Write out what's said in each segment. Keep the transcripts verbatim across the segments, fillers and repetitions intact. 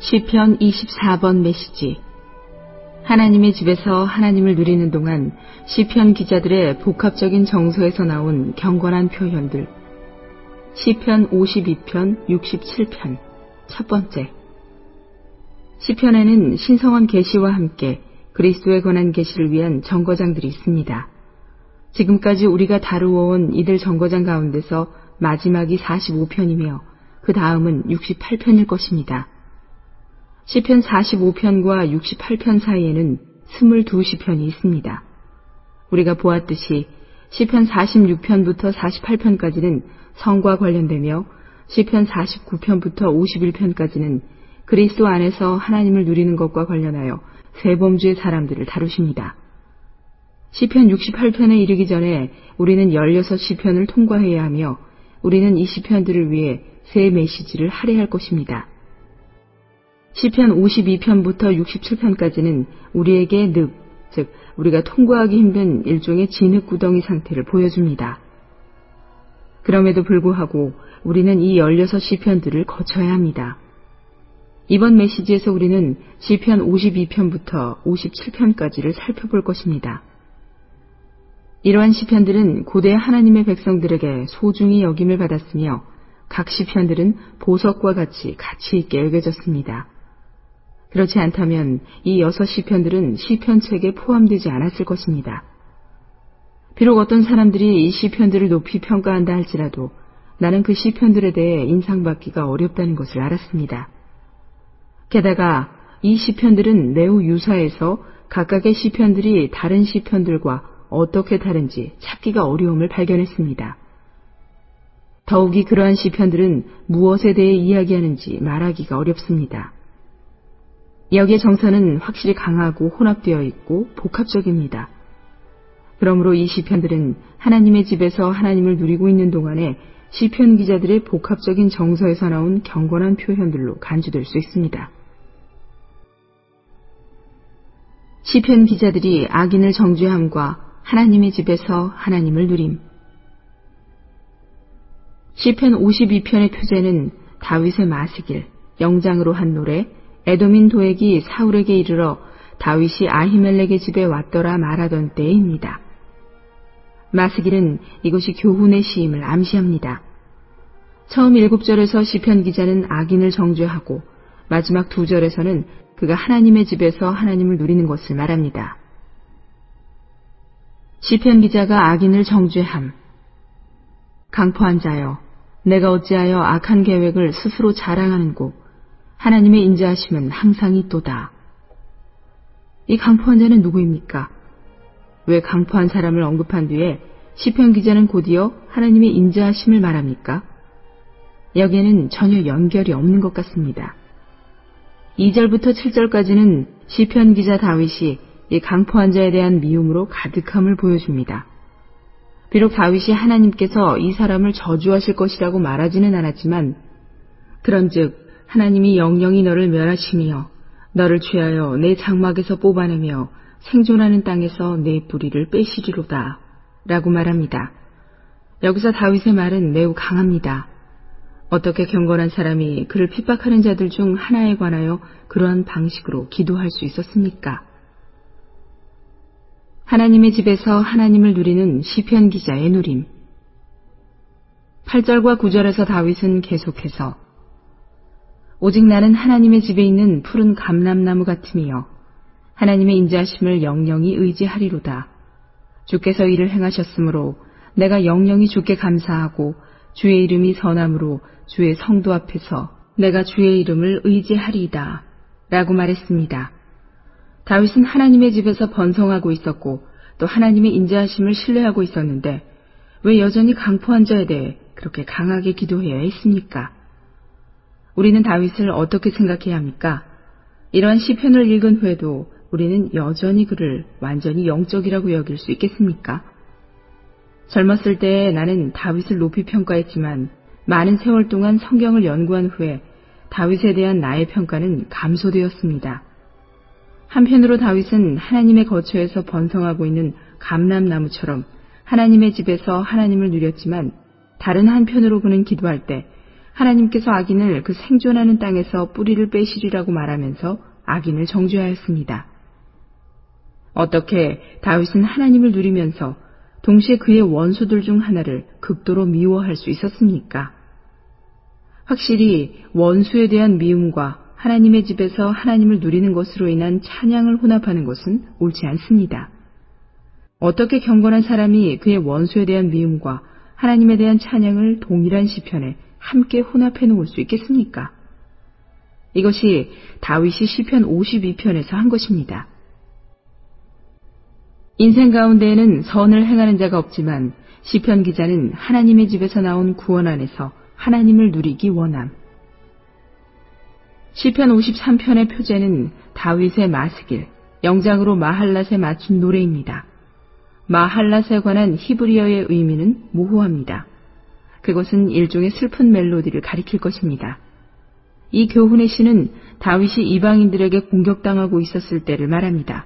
시편 이십사 번 메시지. 하나님의 집에서 하나님을 누리는 동안 시편 기자들의 복합적인 정서에서 나온 경건한 표현들. 시편 오십이 편, 육십칠 편. 첫 번째. 시편에는 신성한 계시와 함께 그리스도에 관한 계시를 위한 정거장들이 있습니다. 지금까지 우리가 다루어온 이들 정거장 가운데서 마지막이 사십오 편이며 그 다음은 육십팔 편일 것입니다. 시편 사십오 편과 육십팔 편 사이에는 이십이 시편이 있습니다. 우리가 보았듯이 시편 사십육 편부터 사십팔 편까지는 성과 관련되며 시편 사십구 편부터 오십일 편까지는 그리스도 안에서 하나님을 누리는 것과 관련하여 세 범주의 사람들을 다루십니다. 시편 육십팔 편에 이르기 전에 우리는 십육 시편을 통과해야 하며 우리는 이 시편들을 위해 세 메시지를 할애할 것입니다. 시편 오십이 편부터 육십칠 편까지는 우리에게 늪, 즉 우리가 통과하기 힘든 일종의 진흙구덩이 상태를 보여줍니다. 그럼에도 불구하고 우리는 이 십육 시편들을 거쳐야 합니다. 이번 메시지에서 우리는 시편 오십이 편부터 오십칠 편까지를 살펴볼 것입니다. 이러한 시편들은 고대 하나님의 백성들에게 소중히 여김을 받았으며 각 시편들은 보석과 같이 가치 있게 여겨졌습니다. 그렇지 않다면 이 여섯 시편들은 시편책에 포함되지 않았을 것입니다. 비록 어떤 사람들이 이 시편들을 높이 평가한다 할지라도 나는 그 시편들에 대해 인상받기가 어렵다는 것을 알았습니다. 게다가 이 시편들은 매우 유사해서 각각의 시편들이 다른 시편들과 어떻게 다른지 찾기가 어려움을 발견했습니다. 더욱이 그러한 시편들은 무엇에 대해 이야기하는지 말하기가 어렵습니다. 여기에 정서는 확실히 강하고 혼합되어 있고 복합적입니다. 그러므로 이 시편들은 하나님의 집에서 하나님을 누리고 있는 동안에 시편 기자들의 복합적인 정서에서 나온 경건한 표현들로 간주될 수 있습니다. 시편 기자들이 악인을 정죄함과 하나님의 집에서 하나님을 누림. 시편 오십이 편의 표제는 다윗의 마시길, 영장으로 한 노래, 에돔인 도액이 사울에게 이르러 다윗이 아히멜렉의 집에 왔더라 말하던 때입니다. 마스길은 이것이 교훈의 시임을 암시합니다. 처음 일곱 절에서 시편 기자는 악인을 정죄하고 마지막 두 절에서는 그가 하나님의 집에서 하나님을 누리는 것을 말합니다. 시편 기자가 악인을 정죄함. 강포한 자여, 내가 어찌하여 악한 계획을 스스로 자랑하는고 하나님의 인자하심은 항상 있도다. 이 강포한 자는 누구입니까? 왜 강포한 사람을 언급한 뒤에 시편 기자는 곧이어 하나님의 인자하심을 말합니까? 여기에는 전혀 연결이 없는 것 같습니다. 이 절부터 칠 절까지는 시편 기자 다윗이 이 강포한 자에 대한 미움으로 가득함을 보여줍니다. 비록 다윗이 하나님께서 이 사람을 저주하실 것이라고 말하지는 않았지만 그런즉 하나님이 영영이 너를 멸하시며 너를 취하여 내 장막에서 뽑아내며 생존하는 땅에서 내 뿌리를 빼시리로다 라고 말합니다. 여기서 다윗의 말은 매우 강합니다. 어떻게 경건한 사람이 그를 핍박하는 자들 중 하나에 관하여 그러한 방식으로 기도할 수 있었습니까? 하나님의 집에서 하나님을 누리는 시편 기자의 누림. 팔 절과 구 절에서 다윗은 계속해서 오직 나는 하나님의 집에 있는 푸른 감람나무 같으며 하나님의 인자하심을 영영이 의지하리로다. 주께서 이를 행하셨으므로 내가 영영이 주께 감사하고 주의 이름이 선함으로 주의 성도 앞에서 내가 주의 이름을 의지하리이다 라고 말했습니다. 다윗은 하나님의 집에서 번성하고 있었고 또 하나님의 인자하심을 신뢰하고 있었는데 왜 여전히 강포한 자에 대해 그렇게 강하게 기도해야 했습니까? 우리는 다윗을 어떻게 생각해야 합니까? 이러한 시편을 읽은 후에도 우리는 여전히 그를 완전히 영적이라고 여길 수 있겠습니까? 젊었을 때 나는 다윗을 높이 평가했지만 많은 세월 동안 성경을 연구한 후에 다윗에 대한 나의 평가는 감소되었습니다. 한편으로 다윗은 하나님의 거처에서 번성하고 있는 감람나무처럼 하나님의 집에서 하나님을 누렸지만 다른 한편으로 그는 기도할 때 하나님께서 악인을 그 생존하는 땅에서 뿌리를 빼시리라고 말하면서 악인을 정죄하였습니다. 어떻게 다윗은 하나님을 누리면서 동시에 그의 원수들 중 하나를 극도로 미워할 수 있었습니까? 확실히 원수에 대한 미움과 하나님의 집에서 하나님을 누리는 것으로 인한 찬양을 혼합하는 것은 옳지 않습니다. 어떻게 경건한 사람이 그의 원수에 대한 미움과 하나님에 대한 찬양을 동일한 시편에 함께 혼합해 놓을 수 있겠습니까? 이것이 다윗이 시편 오십이 편에서 한 것입니다. 인생 가운데에는 선을 행하는 자가 없지만 시편 기자는 하나님의 집에서 나온 구원 안에서 하나님을 누리기 원함. 시편 오십삼 편의 표제는 다윗의 마스길, 영장으로 마할랏에 맞춘 노래입니다. 마할랏에 관한 히브리어의 의미는 모호합니다. 그것은 일종의 슬픈 멜로디를 가리킬 것입니다. 이 교훈의 시는 다윗이 이방인들에게 공격당하고 있었을 때를 말합니다.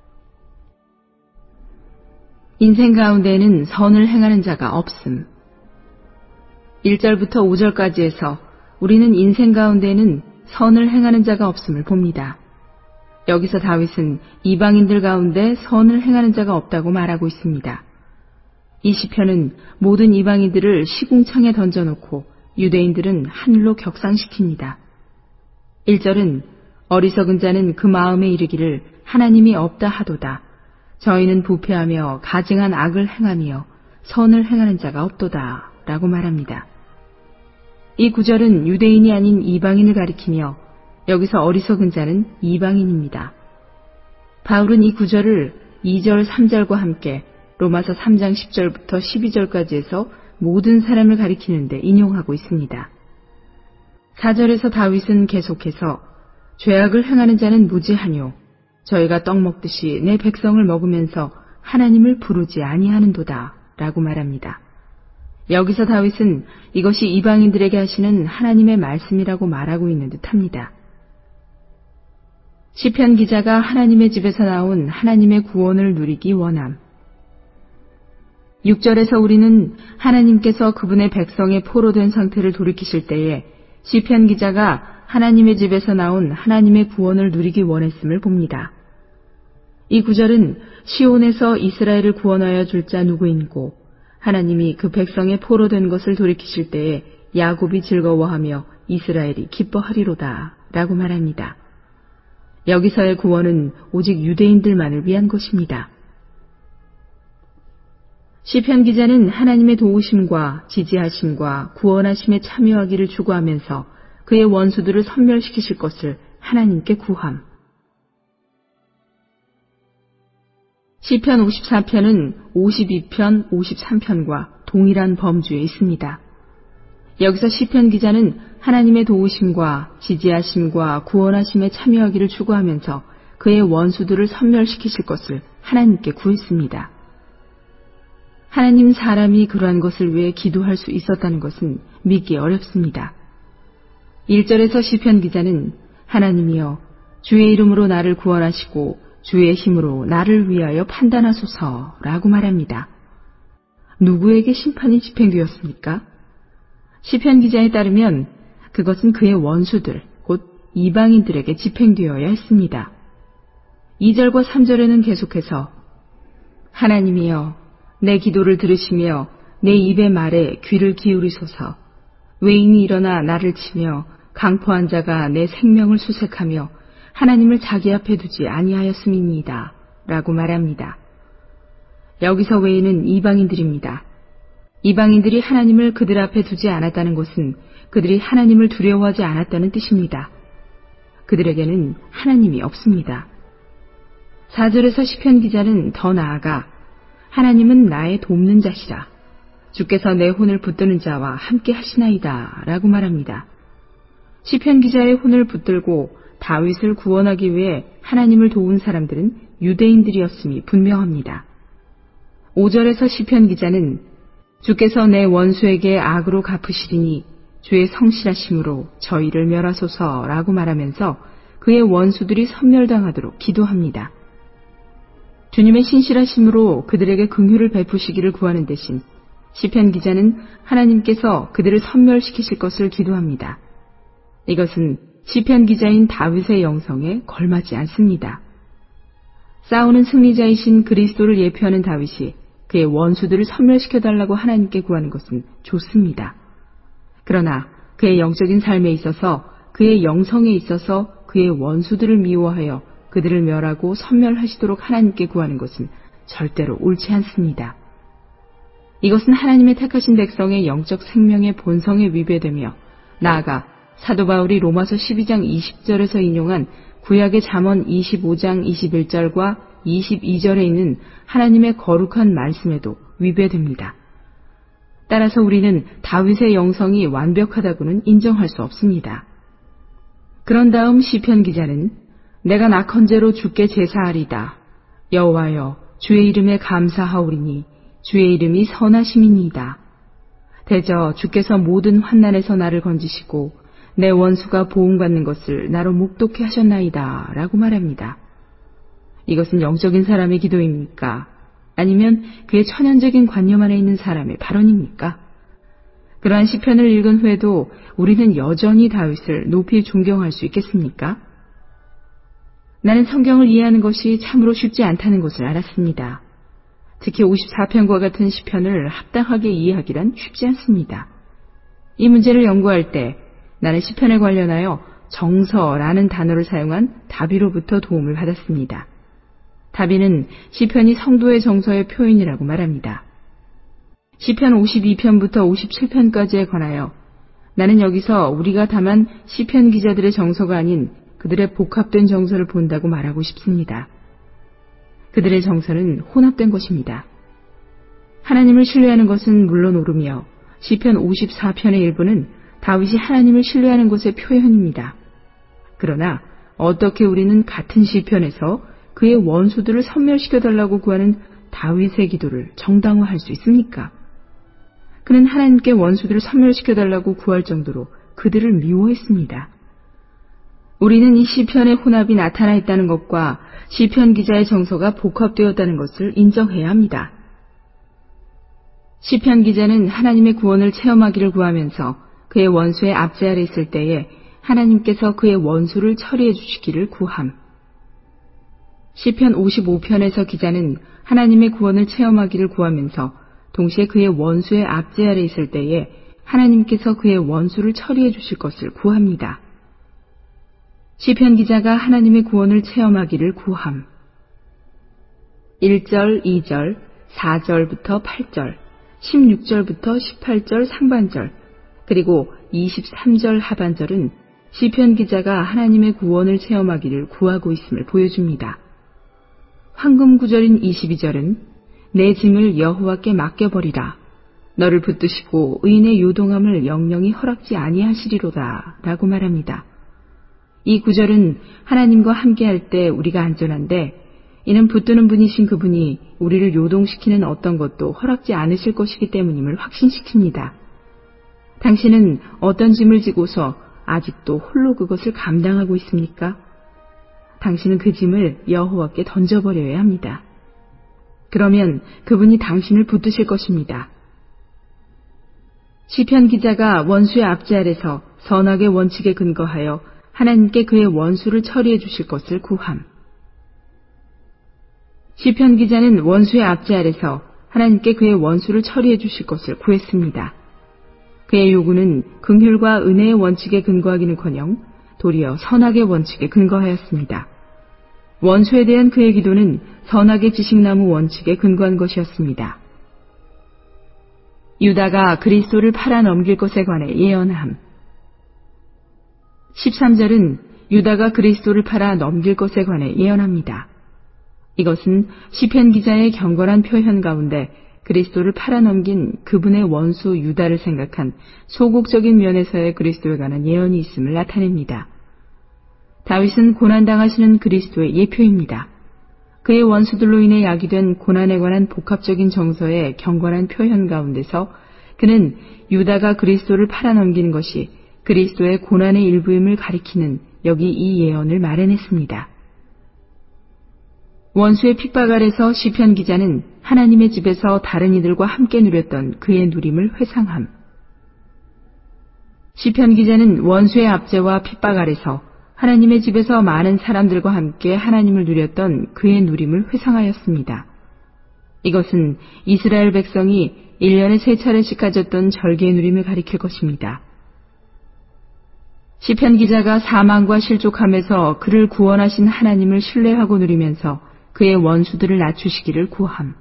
인생 가운데에는 선을 행하는 자가 없음. 일 절부터 오 절까지 해서 우리는 인생 가운데에는 선을 행하는 자가 없음을 봅니다. 여기서 다윗은 이방인들 가운데 선을 행하는 자가 없다고 말하고 있습니다. 이 시편은 모든 이방인들을 시궁창에 던져놓고 유대인들은 하늘로 격상시킵니다. 일 절은 어리석은 자는 그 마음에 이르기를 하나님이 없다 하도다. 저희는 부패하며 가증한 악을 행하며 선을 행하는 자가 없도다 라고 말합니다. 이 구절은 유대인이 아닌 이방인을 가리키며 여기서 어리석은 자는 이방인입니다. 바울은 이 구절을 이 절 삼 절과 함께 로마서 삼 장 십 절부터 십이 절까지 해서 모든 사람을 가리키는데 인용하고 있습니다. 사 절에서 다윗은 계속해서 죄악을 행하는 자는 무지하뇨. 저희가 떡 먹듯이 내 백성을 먹으면서 하나님을 부르지 아니하는도다 라고 말합니다. 여기서 다윗은 이것이 이방인들에게 하시는 하나님의 말씀이라고 말하고 있는 듯합니다. 시편 기자가 하나님의 집에서 나온 하나님의 구원을 누리기 원함. 육 절에서 우리는 하나님께서 그분의 백성의 포로된 상태를 돌이키실 때에 시편 기자가 하나님의 집에서 나온 하나님의 구원을 누리기 원했음을 봅니다. 이 구절은 시온에서 이스라엘을 구원하여 줄 자 누구인고 하나님이 그 백성의 포로된 것을 돌이키실 때에 야곱이 즐거워하며 이스라엘이 기뻐하리로다 라고 말합니다. 여기서의 구원은 오직 유대인들만을 위한 것입니다. 시편 기자는 하나님의 도우심과 지지하심과 구원하심에 참여하기를 추구하면서 그의 원수들을 섬멸시키실 것을 하나님께 구함. 시편 오십사 편은 오십이 편, 오십삼 편과 동일한 범주에 있습니다. 여기서 시편 기자는 하나님의 도우심과 지지하심과 구원하심에 참여하기를 추구하면서 그의 원수들을 섬멸시키실 것을 하나님께 구했습니다. 하나님 사람이 그러한 것을 위해 기도할 수 있었다는 것은 믿기 어렵습니다. 일 절에서 시편 기자는 하나님이여 주의 이름으로 나를 구원하시고 주의 힘으로 나를 위하여 판단하소서라고 말합니다. 누구에게 심판이 집행되었습니까? 시편 기자에 따르면 그것은 그의 원수들, 곧 이방인들에게 집행되어야 했습니다. 이 절과 삼 절에는 계속해서 하나님이여 내 기도를 들으시며 내 입의 말에 귀를 기울이소서. 외인이 일어나 나를 치며 강포한 자가 내 생명을 수색하며 하나님을 자기 앞에 두지 아니하였음이니이다 라고 말합니다. 여기서 외인은 이방인들입니다. 이방인들이 하나님을 그들 앞에 두지 않았다는 것은 그들이 하나님을 두려워하지 않았다는 뜻입니다. 그들에게는 하나님이 없습니다. 사 절에서 시편 기자는 더 나아가 하나님은 나의 돕는 자시라. 주께서 내 혼을 붙드는 자와 함께 하시나이다 라고 말합니다. 시편 기자의 혼을 붙들고 다윗을 구원하기 위해 하나님을 도운 사람들은 유대인들이었음이 분명합니다. 오 절에서 시편 기자는 주께서 내 원수에게 악으로 갚으시리니 주의 성실하심으로 저희를 멸하소서라고 말하면서 그의 원수들이 섬멸당하도록 기도합니다. 주님의 신실하심으로 그들에게 긍휼을 베푸시기를 구하는 대신 시편 기자는 하나님께서 그들을 섬멸시키실 것을 기도합니다. 이것은 시편 기자인 다윗의 영성에 걸맞지 않습니다. 싸우는 승리자이신 그리스도를 예표하는 다윗이 그의 원수들을 섬멸시켜달라고 하나님께 구하는 것은 좋습니다. 그러나 그의 영적인 삶에 있어서, 그의 영성에 있어서 그의 원수들을 미워하여 그들을 멸하고 섬멸하시도록 하나님께 구하는 것은 절대로 옳지 않습니다. 이것은 하나님의 택하신 백성의 영적 생명의 본성에 위배되며, 나아가 사도 바울이 로마서 십이 장 이십 절에서 인용한 구약의 잠언 이십오 장 이십일 절과 이십이 절에 있는 하나님의 거룩한 말씀에도 위배됩니다. 따라서 우리는 다윗의 영성이 완벽하다고는 인정할 수 없습니다. 그런 다음 시편 기자는 내가 낙헌제로 주께 제사하리다. 여호와여, 주의 이름에 감사하오리니 주의 이름이 선하심이니이다. 대저 주께서 모든 환난에서 나를 건지시고 내 원수가 보응받는 것을 나로 목독해 하셨나이다 라고 말합니다. 이것은 영적인 사람의 기도입니까? 아니면 그의 천연적인 관념 안에 있는 사람의 발언입니까? 그러한 시편을 읽은 후에도 우리는 여전히 다윗을 높이 존경할 수 있겠습니까? 나는 성경을 이해하는 것이 참으로 쉽지 않다는 것을 알았습니다. 특히 오십사 편과 같은 시편을 합당하게 이해하기란 쉽지 않습니다. 이 문제를 연구할 때 나는 시편에 관련하여 정서라는 단어를 사용한 다비로부터 도움을 받았습니다. 다비는 시편이 성도의 정서의 표현이라고 말합니다. 시편 오십이 편부터 오십칠 편까지에 관하여 나는 여기서 우리가 다만 시편 기자들의 정서가 아닌 그들의 복합된 정서를 본다고 말하고 싶습니다. 그들의 정서는 혼합된 것입니다. 하나님을 신뢰하는 것은 물론 옳으며 시편 오십사 편의 일부는 다윗이 하나님을 신뢰하는 것의 표현입니다. 그러나 어떻게 우리는 같은 시편에서 그의 원수들을 섬멸시켜달라고 구하는 다윗의 기도를 정당화할 수 있습니까? 그는 하나님께 원수들을 섬멸시켜달라고 구할 정도로 그들을 미워했습니다. 우리는 이 시편의 혼합이 나타나 있다는 것과 시편 기자의 정서가 복합되었다는 것을 인정해야 합니다. 시편 기자는 하나님의 구원을 체험하기를 구하면서 그의 원수의 압제 아래 있을 때에 하나님께서 그의 원수를 처리해 주시기를 구함. 시편 오십오 편에서 기자는 하나님의 구원을 체험하기를 구하면서 동시에 그의 원수의 압제 아래 있을 때에 하나님께서 그의 원수를 처리해 주실 것을 구합니다. 시편 기자가 하나님의 구원을 체험하기를 구함. 일 절, 이 절, 사 절부터 팔 절, 십육 절부터 십팔 절 상반절, 그리고 이십삼 절 하반절은 시편 기자가 하나님의 구원을 체험하기를 구하고 있음을 보여줍니다. 황금 구절인 이십이 절은 내 짐을 여호와께 맡겨버리라. 너를 붙드시고 의인의 요동함을 영영히 허락지 아니하시리로다 라고 말합니다. 이 구절은 하나님과 함께할 때 우리가 안전한데 이는 붙드는 분이신 그분이 우리를 요동시키는 어떤 것도 허락지 않으실 것이기 때문임을 확신시킵니다. 당신은 어떤 짐을 지고서 아직도 홀로 그것을 감당하고 있습니까? 당신은 그 짐을 여호와께 던져버려야 합니다. 그러면 그분이 당신을 붙드실 것입니다. 시편 기자가 원수의 압제 아래서 선악의 원칙에 근거하여 하나님께 그의 원수를 처리해 주실 것을 구함. 시편 기자는 원수의 압제 아래서 하나님께 그의 원수를 처리해 주실 것을 구했습니다. 그의 요구는 긍휼과 은혜의 원칙에 근거하기는커녕 도리어 선악의 원칙에 근거하였습니다. 원수에 대한 그의 기도는 선악의 지식나무 원칙에 근거한 것이었습니다. 유다가 그리스도를 팔아 넘길 것에 관해 예언함. 십삼 절은 유다가 그리스도를 팔아 넘길 것에 관해 예언합니다. 이것은 시편 기자의 경건한 표현 가운데 그리스도를 팔아 넘긴 그분의 원수 유다를 생각한 소극적인 면에서의 그리스도에 관한 예언이 있음을 나타냅니다. 다윗은 고난당하시는 그리스도의 예표입니다. 그의 원수들로 인해 야기된 고난에 관한 복합적인 정서의 경건한 표현 가운데서 그는 유다가 그리스도를 팔아넘기는 것이 그리스도의 고난의 일부임을 가리키는 여기 이 예언을 마련했습니다. 원수의 핍박 아래서 시편 기자는 하나님의 집에서 다른 이들과 함께 누렸던 그의 누림을 회상함. 시편 기자는 원수의 압제와 핍박 아래서 하나님의 집에서 많은 사람들과 함께 하나님을 누렸던 그의 누림을 회상하였습니다. 이것은 이스라엘 백성이 일 년에 세 차례씩 가졌던 절기의 누림을 가리킬 것입니다. 시편 기자가 사망과 실족함에서 그를 구원하신 하나님을 신뢰하고 누리면서 그의 원수들을 낮추시기를 구함.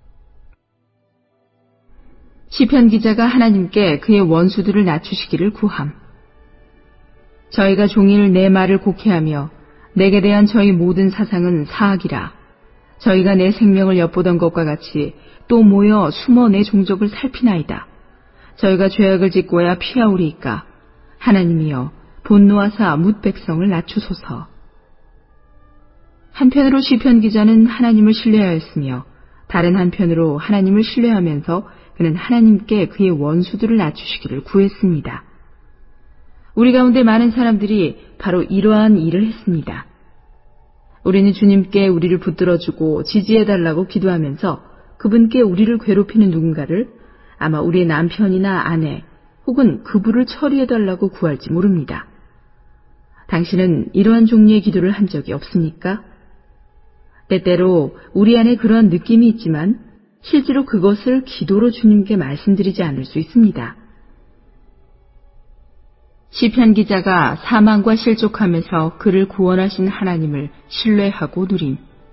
시편 기자가 하나님께 그의 원수들을 낮추시기를 구함. 저희가 종일 내 말을 곡해하며 내게 대한 저희 모든 사상은 사악이라. 저희가 내 생명을 엿보던 것과 같이 또 모여 숨어 내 종족을 살피나이다. 저희가 죄악을 짓고야 피하오리이까. 하나님이여 분노하사 뭇 백성을 낮추소서. 한편으로 시편 기자는 하나님을 신뢰하였으며 다른 한편으로 하나님을 신뢰하면서 그는 하나님께 그의 원수들을 낮추시기를 구했습니다. 우리 가운데 많은 사람들이 바로 이러한 일을 했습니다. 우리는 주님께 우리를 붙들어주고 지지해달라고 기도하면서 그분께 우리를 괴롭히는 누군가를 아마 우리의 남편이나 아내 혹은 그부를 처리해달라고 구할지 모릅니다. 당신은 이러한 종류의 기도를 한 적이 없습니까? 때때로 우리 안에 그러한 느낌이 있지만 실제로 그것을 기도로 주님께 말씀드리지 않을 수 있습니다. 시편 기자가 사망과 실족함에서 그를 구원하신 하나님을 신뢰하고 누림.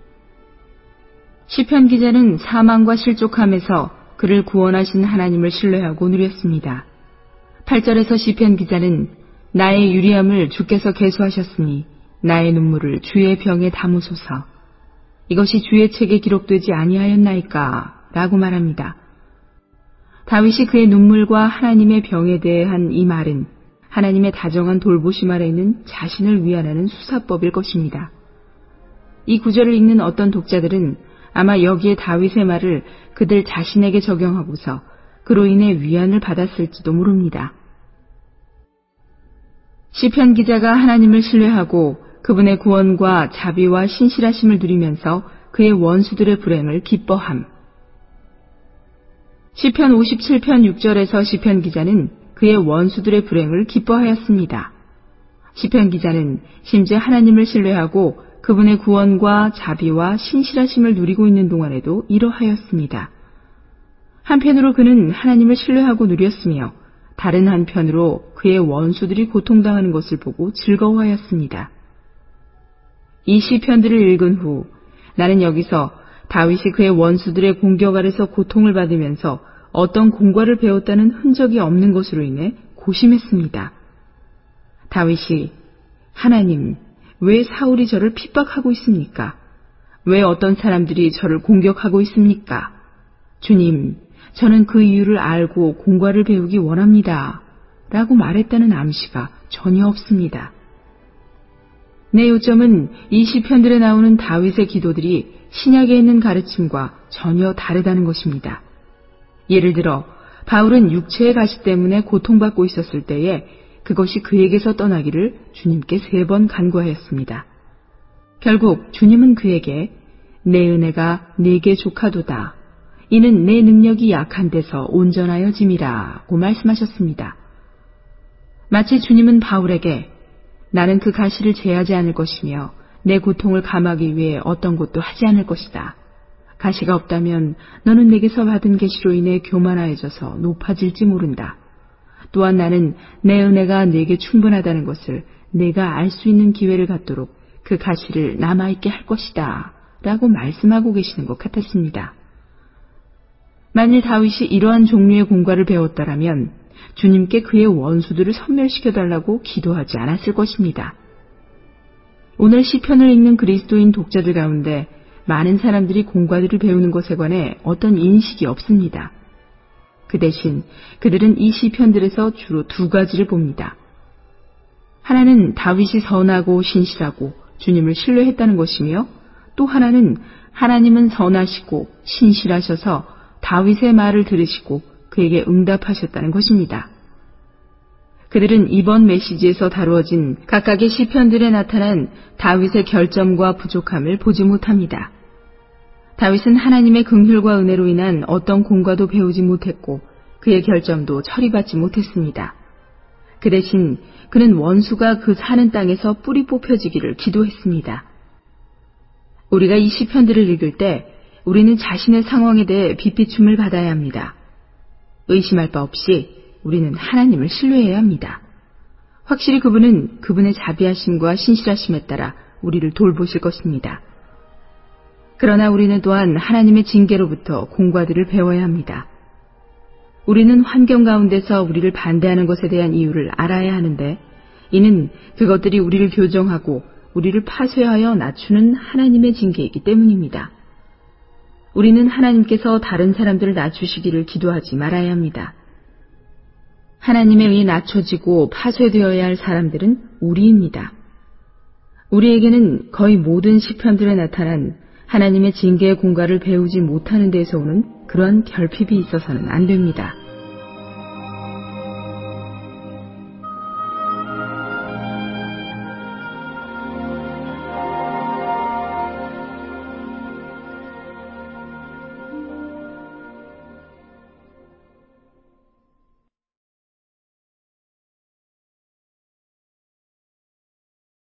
시편 기자는 사망과 실족함에서 그를 구원하신 하나님을 신뢰하고 누렸습니다. 팔 절에서 시편 기자는 나의 유리함을 주께서 계수하셨으니 나의 눈물을 주의 병에 담으소서. 이것이 주의 책에 기록되지 아니하였나이까? 라고 말합니다. 다윗이 그의 눈물과 하나님의 병에 대해 한 이 말은 하나님의 다정한 돌보심 아래 있는 자신을 위안하는 수사법일 것입니다. 이 구절을 읽는 어떤 독자들은 아마 여기에 다윗의 말을 그들 자신에게 적용하고서 그로 인해 위안을 받았을지도 모릅니다. 시편 기자가 하나님을 신뢰하고 그분의 구원과 자비와 신실하심을 누리면서 그의 원수들의 불행을 기뻐함. 시편 오십칠 편 육 절에서 시편 기자는 그의 원수들의 불행을 기뻐하였습니다. 시편 기자는 심지어 하나님을 신뢰하고 그분의 구원과 자비와 신실하심을 누리고 있는 동안에도 이러하였습니다. 한편으로 그는 하나님을 신뢰하고 누렸으며 다른 한편으로 그의 원수들이 고통당하는 것을 보고 즐거워하였습니다. 이 시편들을 읽은 후 나는 여기서 다윗이 그의 원수들의 공격 아래서 고통을 받으면서 어떤 공과를 배웠다는 흔적이 없는 것으로 인해 고심했습니다. 다윗이 하나님, 왜 사울이 저를 핍박하고 있습니까? 왜 어떤 사람들이 저를 공격하고 있습니까? 주님, 저는 그 이유를 알고 공과를 배우기 원합니다. 라고 말했다는 암시가 전혀 없습니다. 내 요점은 이 시편들에 나오는 다윗의 기도들이 신약에 있는 가르침과 전혀 다르다는 것입니다. 예를 들어 바울은 육체의 가시 때문에 고통받고 있었을 때에 그것이 그에게서 떠나기를 주님께 세 번 간구하였습니다. 결국 주님은 그에게 내 은혜가 네게 족하도다. 이는 내 능력이 약한 데서 온전하여 짐이라고 말씀하셨습니다. 마치 주님은 바울에게 나는 그 가시를 제하지 않을 것이며 내 고통을 감하기 위해 어떤 것도 하지 않을 것이다. 가시가 없다면 너는 내게서 받은 계시로 인해 교만하여져서 높아질지 모른다. 또한 나는 내 은혜가 네게 충분하다는 것을 네가 알 수 있는 기회를 갖도록 그 가시를 남아있게 할 것이다. 라고 말씀하고 계시는 것 같았습니다. 만일 다윗이 이러한 종류의 공과를 배웠다라면 주님께 그의 원수들을 섬멸시켜달라고 기도하지 않았을 것입니다. 오늘 시편을 읽는 그리스도인 독자들 가운데 많은 사람들이 공과들을 배우는 것에 관해 어떤 인식이 없습니다. 그 대신 그들은 이 시편들에서 주로 두 가지를 봅니다. 하나는 다윗이 선하고 신실하고 주님을 신뢰했다는 것이며 또 하나는 하나님은 선하시고 신실하셔서 다윗의 말을 들으시고 그에게 응답하셨다는 것입니다. 그들은 이번 메시지에서 다루어진 각각의 시편들에 나타난 다윗의 결점과 부족함을 보지 못합니다. 다윗은 하나님의 긍휼과 은혜로 인한 어떤 공과도 배우지 못했고 그의 결점도 처리받지 못했습니다. 그 대신 그는 원수가 그 사는 땅에서 뿌리 뽑혀지기를 기도했습니다. 우리가 이 시편들을 읽을 때 우리는 자신의 상황에 대해 빛비춤을 받아야 합니다. 의심할 바 없이 우리는 하나님을 신뢰해야 합니다. 확실히 그분은 그분의 자비하심과 신실하심에 따라 우리를 돌보실 것입니다. 그러나 우리는 또한 하나님의 징계로부터 공과들을 배워야 합니다. 우리는 환경 가운데서 우리를 반대하는 것에 대한 이유를 알아야 하는데 이는 그것들이 우리를 교정하고 우리를 파쇄하여 낮추는 하나님의 징계이기 때문입니다. 우리는 하나님께서 다른 사람들을 낮추시기를 기도하지 말아야 합니다. 하나님에 의해 낮춰지고 파쇄되어야 할 사람들은 우리입니다. 우리에게는 거의 모든 시편들에 나타난 하나님의 징계의 공과를 배우지 못하는 데에서 오는 그러한 결핍이 있어서는 안 됩니다.